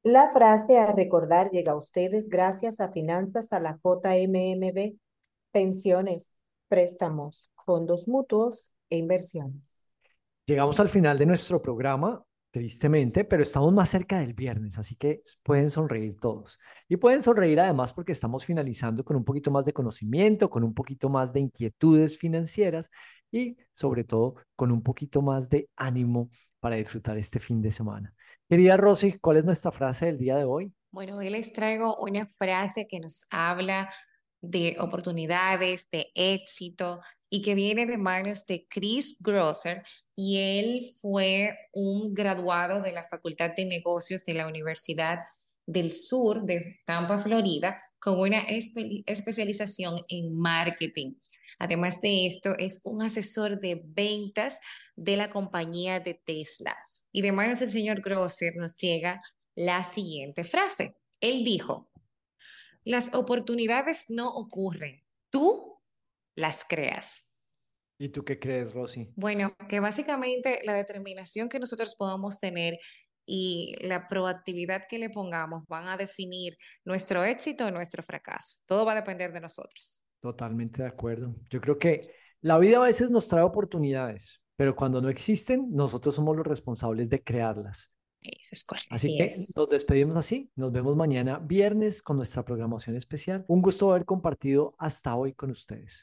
La frase a recordar llega a ustedes gracias a Finanzas a la JMMB, pensiones, préstamos, fondos mutuos e inversiones. Llegamos al final de nuestro programa, tristemente, pero estamos más cerca del viernes, así que pueden sonreír todos. Y pueden sonreír además porque estamos finalizando con un poquito más de conocimiento, con un poquito más de inquietudes financieras y sobre todo con un poquito más de ánimo para disfrutar este fin de semana. Querida Rosy, ¿cuál es nuestra frase del día de hoy? Bueno, hoy les traigo una frase que nos habla de oportunidades, de éxito y que viene de manos de Chris Grosser y él fue un graduado de la Facultad de Negocios de la Universidad del Sur de Tampa, Florida, con una especialización en marketing. Además de esto, es un asesor de ventas de la compañía de Tesla. Y de manos del señor Grosser nos llega la siguiente frase. Él dijo, las oportunidades no ocurren, tú las creas. ¿Y tú qué crees, Rosy? Bueno, que básicamente la determinación que nosotros podamos tener y la proactividad que le pongamos van a definir nuestro éxito o nuestro fracaso. Todo va a depender de nosotros. Totalmente de acuerdo. Yo creo que la vida a veces nos trae oportunidades, pero cuando no existen, nosotros somos los responsables de crearlas. Eso es correcto. Así Así que es. nos despedimos así. Nos vemos mañana viernes con nuestra programación especial. Un gusto haber compartido hasta hoy con ustedes.